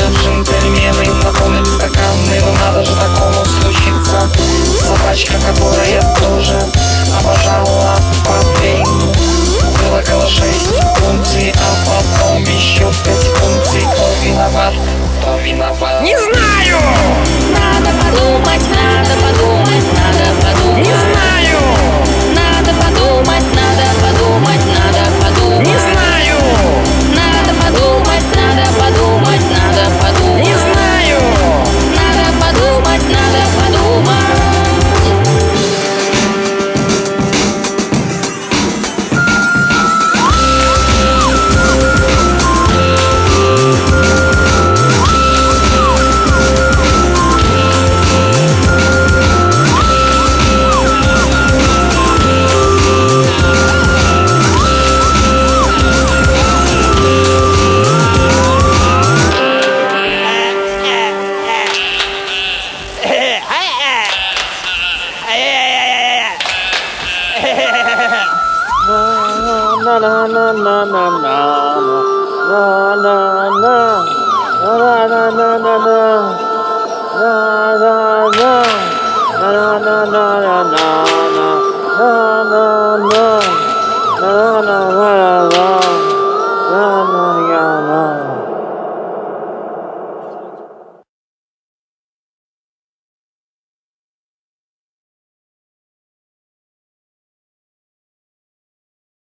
джентльмены наполнят стаканы, но надо же такому случиться. Собачка, которая тоже обожала кофейну, вылагала 6 унций, а потом еще 5 унций. Кто виноват? Кто виноват? Не знаю! Надо подумать, надо подумать, надо подумать. Не знаю! Надо подумать, надо подумать, надо подумать. Не знаю! Надо подумать, надо подумать, надо подумать. Не знаю! Надо подумать, надо подумать. Na na na na na na na na na na na na na na na na